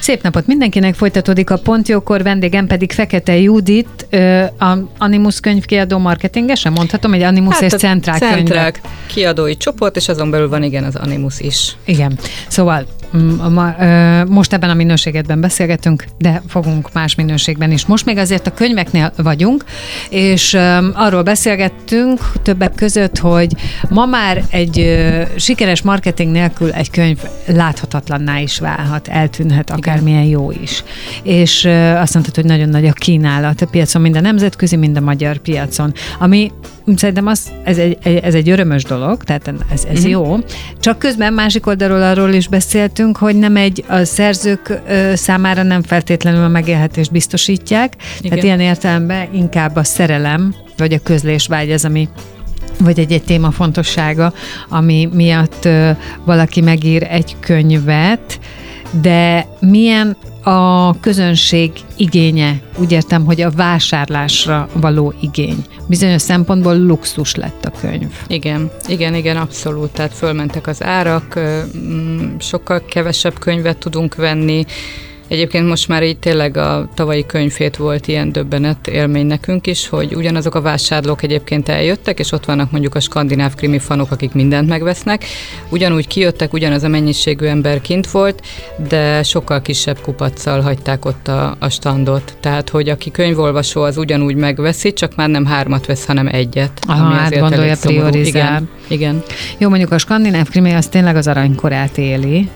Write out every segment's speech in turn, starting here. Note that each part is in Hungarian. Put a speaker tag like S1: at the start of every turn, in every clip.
S1: Szép napot mindenkinek, folytatódik a Pont Jókor, vendégem pedig Fekete Judit, a Animus könyvkiadó marketingese, mondhatom, hogy Animus és Centrál könyvek.
S2: Centrál kiadói csoport, és azon belül van igen az Animus is.
S1: Igen, szóval most ebben a minőségedben beszélgetünk, de fogunk más minőségben is. Most még azért a könyveknél vagyunk, és arról beszélgettünk többek között, hogy ma már egy sikeres marketing nélkül egy könyv láthatatlanná is válhat, eltűnhet, akármilyen jó is. És azt mondtad, hogy nagyon nagy a kínálat a piacon, mind a nemzetközi, mind a magyar piacon, ami szerintem ez egy örömös dolog, tehát ez jó. Csak közben másik oldalról arról is beszéltünk, hogy a szerzők számára nem feltétlenül a megélhetést biztosítják. Igen. Tehát ilyen értelemben inkább a szerelem, vagy a közlésvágy az, ami vagy egy téma fontossága, ami miatt valaki megír egy könyvet, de milyen a közönség igénye? Úgy értem, hogy a vásárlásra való igény. Bizonyos szempontból luxus lett a könyv.
S2: Igen, abszolút. Tehát fölmentek az árak, sokkal kevesebb könyvet tudunk venni. Egyébként most már így tényleg a tavalyi könyvhét volt ilyen döbbenet élmény nekünk is, hogy ugyanazok a vásárlók egyébként eljöttek, és ott vannak mondjuk a skandináv krimi fanok, akik mindent megvesznek. Ugyanúgy kijöttek, ugyanaz a mennyiségű ember kint volt, de sokkal kisebb kupaccal hagyták ott a standot. Tehát, hogy aki könyvolvasó, az ugyanúgy megveszi, csak már nem 3 vesz, hanem 1.
S1: Hát gondolja, priorizál.
S2: Igen.
S1: Jó, mondjuk a skandináv krimi az tényleg az aranykorát éli.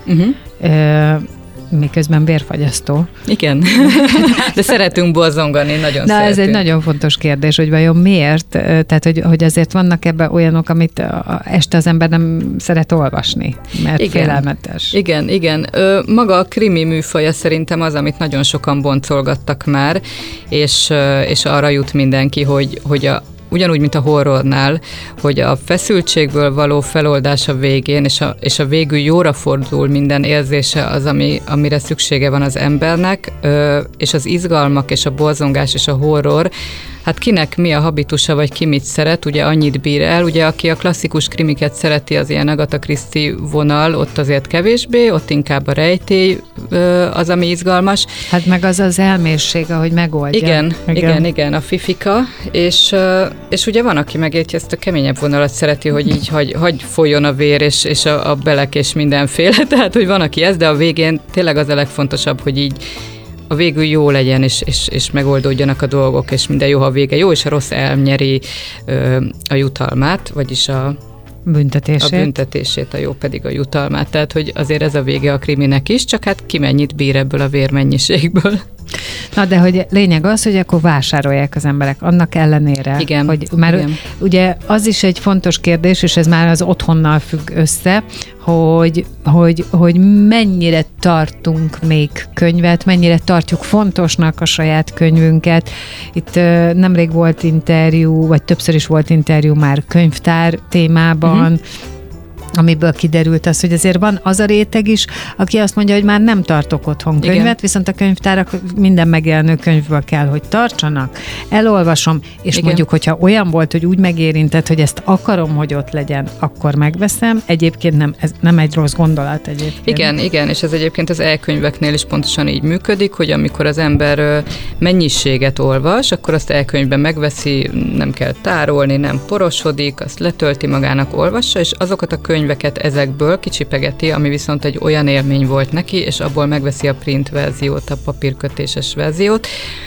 S1: Miközben bérfagyasztó.
S2: Igen, de szeretünk borzongani, nagyon szeretünk.
S1: Ez egy nagyon fontos kérdés, hogy vajon miért? Tehát, hogy azért vannak ebben olyanok, amit este az ember nem szeret olvasni, mert félelmetes.
S2: Igen. Maga a krimi műfaja szerintem az, amit nagyon sokan boncolgattak már, és arra jut mindenki, hogy ugyanúgy, mint a horrornál, hogy a feszültségből való feloldás a végén, és a végül jóra fordul minden érzése az, amire szüksége van az embernek, és az izgalmak, és a borzongás, és a horror, hát kinek mi a habitusa, vagy ki mit szeret, ugye annyit bír el, ugye aki a klasszikus krimiket szereti, az ilyen Agatha Christie vonal, ott azért kevésbé, ott inkább a rejtély az, ami izgalmas.
S1: Hát meg az elmészség, ahogy megoldja.
S2: Igen, a fifika, és ugye van, aki meg ezt a keményebb vonalat szereti, hogy így hagy folyjon a vér, és a belek, és mindenféle, tehát hogy van, aki ez, de a végén tényleg az a legfontosabb, hogy így a végül jó legyen, és megoldódjanak a dolgok, és minden jó, ha a vége jó, és a rossz elnyeri a jutalmát, vagyis a büntetését, a jó pedig a jutalmát. Tehát, hogy azért ez a vége a kriminek is, csak hát ki mennyit bír ebből a vérmennyiségből.
S1: Na, de hogy lényeg az, hogy akkor vásárolják az emberek annak ellenére.
S2: Igen.
S1: Hogy már ugye az is egy fontos kérdés, és ez már az otthonnal függ össze, hogy mennyire tartunk még könyvet, mennyire tartjuk fontosnak a saját könyvünket. Itt nemrég volt interjú, vagy többször is volt interjú már könyvtár témában, amiből kiderült az, hogy azért van az a réteg is, aki azt mondja, hogy már nem tartok otthon könyvet, igen, viszont a könyvtárak minden megjelenő könyvből kell, hogy tartsanak. Elolvasom, és igen, mondjuk, hogyha olyan volt, hogy úgy megérintett, hogy ezt akarom, hogy ott legyen, akkor megveszem. Egyébként ez nem egy rossz gondolat egyébként.
S2: Igen, és ez egyébként az e-könyveknél is pontosan így működik, hogy amikor az ember mennyiséget olvas, akkor azt e-könyvben megveszi, nem kell tárolni, nem porosodik, azt letölti magának, olvassa, és azokat a könyveket ezekből kicsipegeti, ami viszont egy olyan élmény volt neki, és abból megveszi a print verziót, a papírkötéses verziót.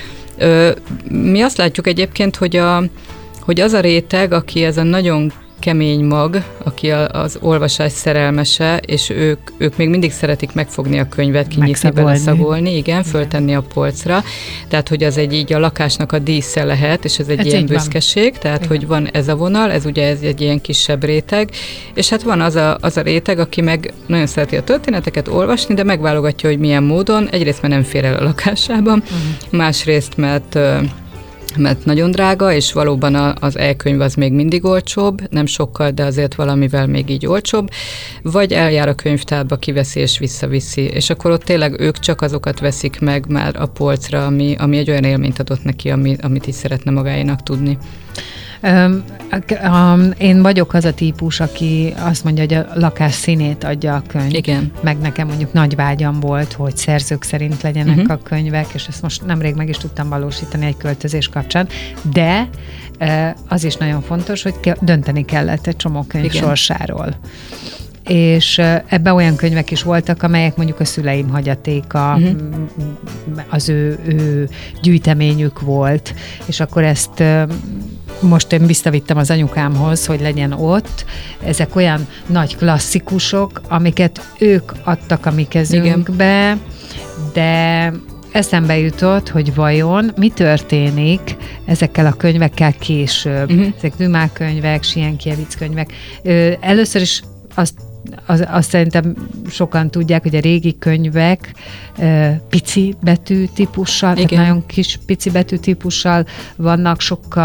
S2: Mi azt látjuk egyébként, hogy az a réteg, aki ez a nagyon kemény mag, aki az olvasás szerelmese, és ők még mindig szeretik megfogni a könyvet, kinyitni, beleszagolni, igen, föltenni a polcra. Tehát, hogy az így a lakásnak a dísze lehet, és ez egy ilyen büszkeség, tehát, igen, hogy van ez a vonal, ez egy ilyen kisebb réteg, és hát van az a réteg, aki meg nagyon szereti a történeteket olvasni, de megválogatja, hogy milyen módon. Egyrészt, mert nem fér el a lakásában, másrészt, mert nagyon drága, és valóban az e-könyv az még mindig olcsóbb, nem sokkal, de azért valamivel még így olcsóbb, vagy eljár a könyvtárba, kiveszi és visszaviszi, és akkor ott tényleg ők csak azokat veszik meg már a polcra, ami egy olyan élményt adott neki, amit is szeretne magáénak tudni.
S1: Én vagyok az a típus, aki azt mondja, hogy a lakás színét adja a könyv.
S2: Igen.
S1: Meg nekem mondjuk nagy vágyam volt, hogy szerzők szerint legyenek a könyvek, és ezt most nemrég meg is tudtam valósítani egy költözés kapcsán, de az is nagyon fontos, hogy dönteni kellett egy csomó könyv sorsáról. És ebben olyan könyvek is voltak, amelyek mondjuk a szüleim hagyatéka, az ő gyűjteményük volt, és akkor ezt most én visszavittem az anyukámhoz, hogy legyen ott. Ezek olyan nagy klasszikusok, amiket ők adtak a mi kezünkbe, de eszembe jutott, hogy vajon mi történik ezekkel a könyvekkel később. Ezek Dumas könyvek, Sienkiewicz könyvek. Először is azt szerintem sokan tudják, hogy a régi könyvek pici betű típussal, tehát nagyon kis pici betű típussal vannak,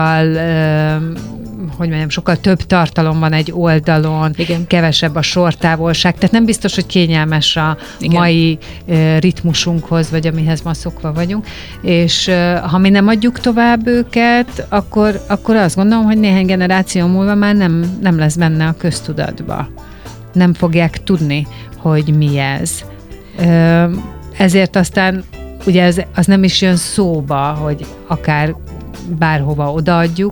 S1: sokkal több tartalom van egy oldalon, kevesebb a sortávolság, tehát nem biztos, hogy kényelmes a mai ritmusunkhoz, vagy amihez ma szokva vagyunk, és ha mi nem adjuk tovább őket, akkor azt gondolom, hogy néhány generáció múlva már nem lesz benne a köztudatba. Nem fogják tudni, hogy mi ez. Ezért aztán ugye az nem is jön szóba, hogy akár bárhova odaadjuk,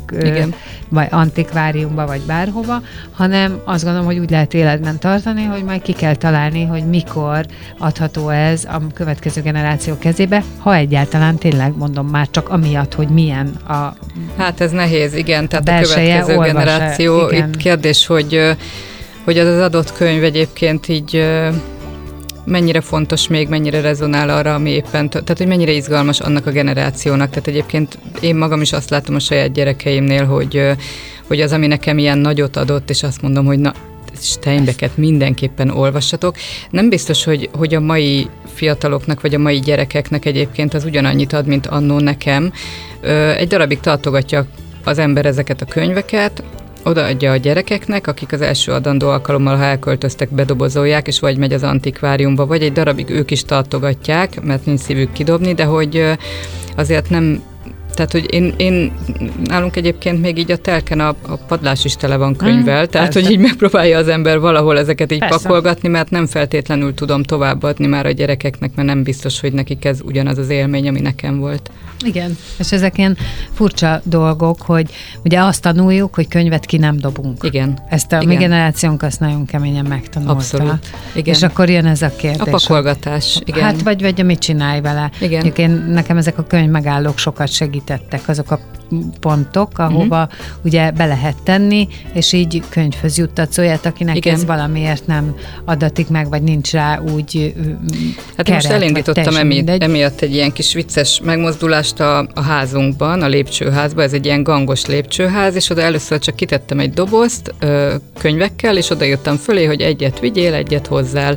S1: vagy antikváriumba, vagy bárhova, hanem azt gondolom, hogy úgy lehet életben tartani, hogy majd ki kell találni, hogy mikor adható ez a következő generáció kezébe, ha egyáltalán tényleg mondom már csak amiatt, hogy milyen a
S2: Hát ez nehéz, igen, tehát a következő generáció. Itt kérdés, hogy az adott könyv egyébként így mennyire fontos még, mennyire rezonál arra, ami éppen, tehát hogy mennyire izgalmas annak a generációnak. Tehát egyébként én magam is azt látom a saját gyerekeimnél, hogy az, ami nekem ilyen nagyot adott, és azt mondom, hogy na, Steinbecket mindenképpen olvassatok. Nem biztos, hogy a mai fiataloknak, vagy a mai gyerekeknek egyébként az ugyanannyit ad, mint annó nekem. Egy darabig tartogatja az ember ezeket a könyveket, odaadja a gyerekeknek, akik az első adandó alkalommal, ha elköltöztek, bedobozolják, és vagy megy az antikváriumba, vagy egy darabig ők is tartogatják, mert nincs szívük kidobni, de hogy azért nem, tehát, hogy én nálunk egyébként még így a telken a padlás is tele van könyvvel, tehát, hogy így megpróbálja az ember valahol ezeket így pakolgatni, mert nem feltétlenül tudom továbbadni már a gyerekeknek, mert nem biztos, hogy nekik ez ugyanaz az élmény, ami nekem volt.
S1: Igen, és ezek ilyen furcsa dolgok, hogy ugye azt tanuljuk, hogy könyvet ki nem dobunk.
S2: Igen.
S1: Ezt a mi generációnk azt nagyon keményen megtanulta.
S2: Abszolút. Igen.
S1: És akkor jön ez a kérdés.
S2: A pakolgatás, igen.
S1: Hát vagy mit csinálj vele. Igen. Nekem ezek a könyvmegállók sokat segítettek, azok a pontok, ahova ugye be lehet tenni, és így könyvhöz juttatsz olyat, akinek ez valamiért nem adatik meg, vagy nincs rá úgy
S2: Hát most elindítottam emiatt egy ilyen kis vicces megmozdulást a házunkban, a lépcsőházban, ez egy ilyen gangos lépcsőház, és oda először csak kitettem egy dobozt könyvekkel, és oda jöttem fölé, hogy egyet vigyél, egyet hozzál.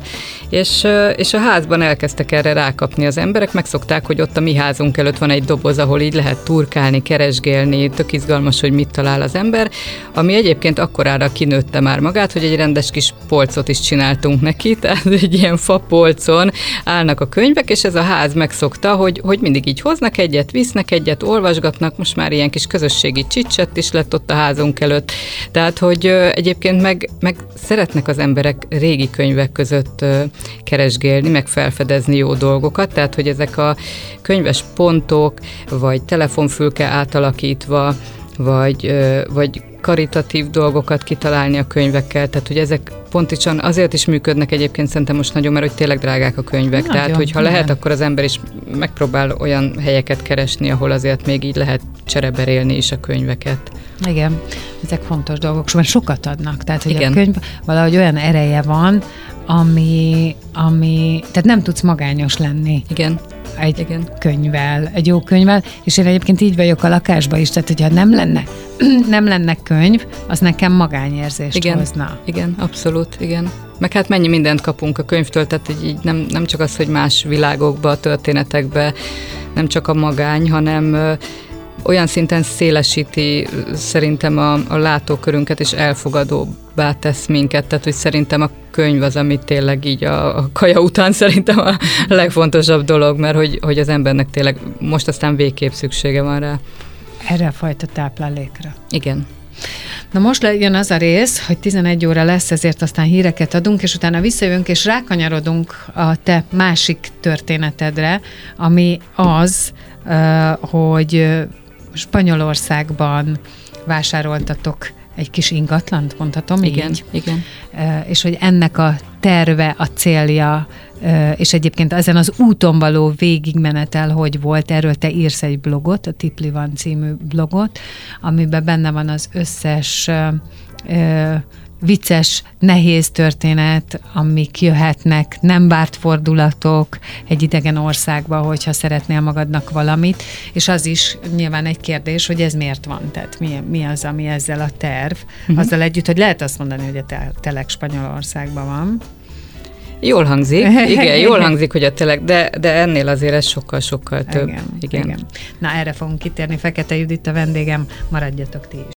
S2: És a házban elkezdtek erre rákapni az emberek, megszokták, hogy ott a mi házunk előtt van egy doboz, ahol így lehet turkálni, keresgélni, tök izgalmas, hogy mit talál az ember, ami egyébként akkorára kinőtte már magát, hogy egy rendes kis polcot is csináltunk neki, tehát egy ilyen fapolcon állnak a könyvek, és ez a ház megszokta, hogy mindig így hoznak egyet, visznek egyet, olvasgatnak, most már ilyen kis közösségi csicsett is lett ott a házunk előtt. Tehát, hogy egyébként meg szeretnek az emberek régi könyvek között keresgélni, meg felfedezni jó dolgokat, tehát, hogy ezek a könyves pontok, vagy telefonfülke átalakítva, vagy karitatív dolgokat kitalálni a könyvekkel, tehát hogy ezek pontosan azért is működnek egyébként szerintem most nagyon, mert hogy tényleg drágák a könyvek, nagyon, tehát hogyha lehet, akkor az ember is megpróbál olyan helyeket keresni, ahol azért még így lehet csereberélni is a könyveket.
S1: Igen, ezek fontos dolgok, mert sokat adnak, tehát hogy a könyv valahogy olyan ereje van, ami tehát nem tudsz magányos lenni.
S2: Igen.
S1: Egy könyvvel, egy jó könyvvel, és én egyébként így vagyok a lakásban is, tehát hogyha nem lenne könyv, az nekem magányérzést hozna.
S2: Igen, abszolút, igen. Meg hát mennyi mindent kapunk a könyvtől, tehát így nem csak az, hogy más világokba, történetekbe, nem csak a magány, hanem olyan szinten szélesíti szerintem a látókörünket, és elfogadóbbá tesz minket, tehát hogy szerintem a könyv az, ami tényleg így a kaja után szerintem a legfontosabb dolog, mert hogy az embernek tényleg most aztán végképp szüksége van rá.
S1: erre a fajta táplálékra.
S2: Igen.
S1: Na most jön az a rész, hogy 11 óra lesz, ezért aztán híreket adunk, és utána visszajövünk, és rákanyarodunk a te másik történetedre, ami az, hogy Spanyolországban vásároltatok egy kis ingatlant, mondhatom
S2: igen,
S1: így?
S2: Igen.
S1: És hogy ennek a terve, a célja, és egyébként ezen az úton való végigmenetel, hogy volt, erről te írsz egy blogot, a Tipli van című blogot, amiben benne van az összes vicces, nehéz történet, amik jöhetnek, nem várt fordulatok egy idegen országba, hogyha szeretnél magadnak valamit, és az is nyilván egy kérdés, hogy ez miért van, tehát mi az, ami ezzel a terv, azzal együtt, hogy lehet azt mondani, hogy a Telek Spanyolországban van.
S2: Jól hangzik, igen, jól hangzik, hogy a Telek, de ennél azért ez sokkal több.
S1: Igen. Na, erre fogunk kitérni. Fekete Judit a vendégem, maradjatok ti is.